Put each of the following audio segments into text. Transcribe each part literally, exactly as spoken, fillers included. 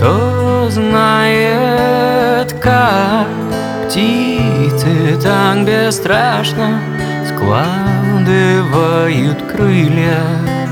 Кто знает, как птицы так бесстрашно складывают крылья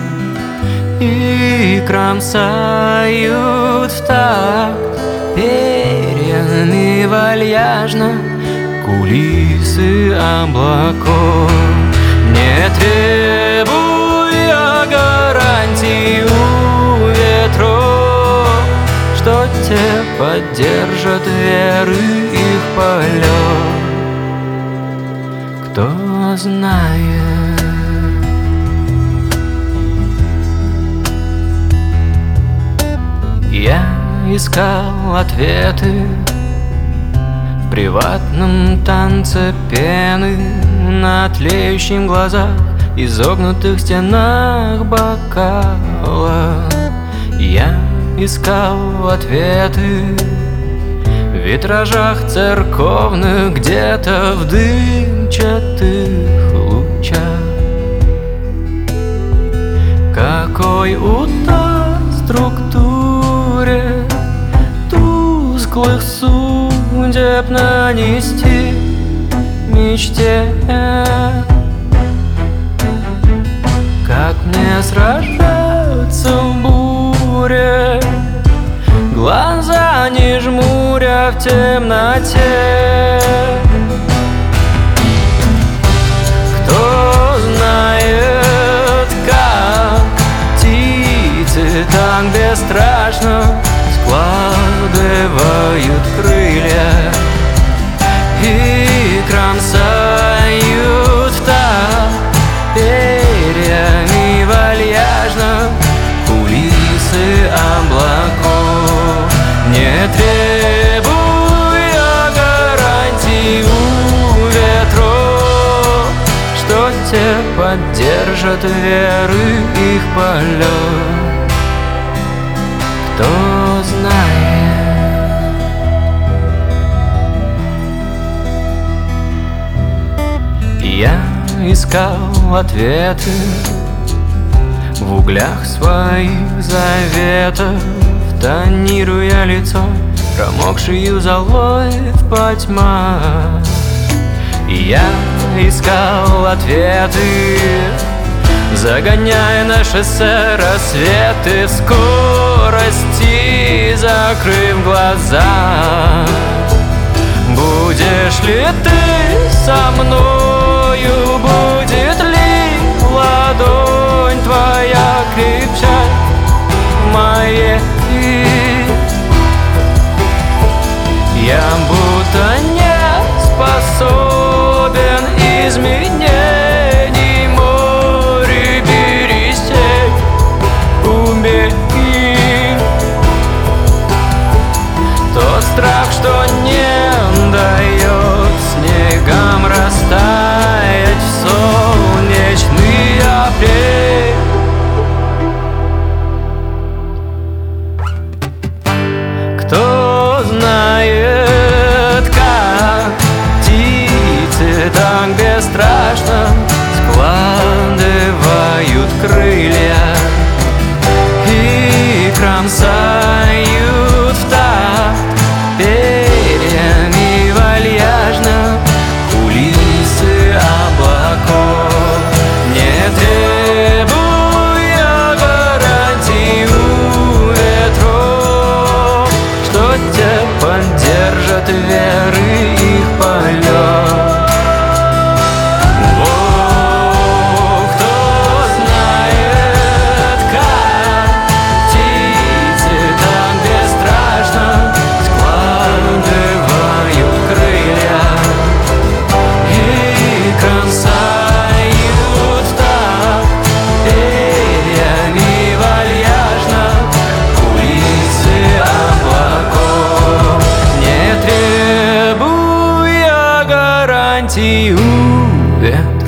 и кромсают в такт перьями вальяжно кулисы облаков, не требуя гарантий у ветров, что те поддержат веры их полет. Кто знает. Я искал ответы в приватном танце пены на тлеющих глазах, изогнутых стенах бокала. Я искал ответы в витражах церковных, где-то в дымчатых лучах. Какой удар в структуре тусклых судеб нанести мечте? Как мне сражаться в буре, глаза не жмуря в темноте? Кто знает, как птицы так бесстрашно складывают крылья и кромсают в такт перьями вальяжно кулисы облаков, не требуя гарантий у ветров, что те поддержат веры их полет. Кто знает. Я искал ответы в углях своих заветов, тонируя лицо, промокшую золой в потьмах. Я искал ответы, загоняя на шоссе рассветы в скорости, закрыв глаза. Будешь ли ты со мною, будет ли ладонь твоя крепчать в моей? Я будто не способен изменений море пересечь, убей тот страх, что не дает снегам растаять в солнечный апрель. Кто знает, как птицы так бесстрашно складывают крылья и кромсают в такт перьями вальяжно кулисы облаков, не требуя гарантий у ветров, что те поддержат веры их полет. У ветров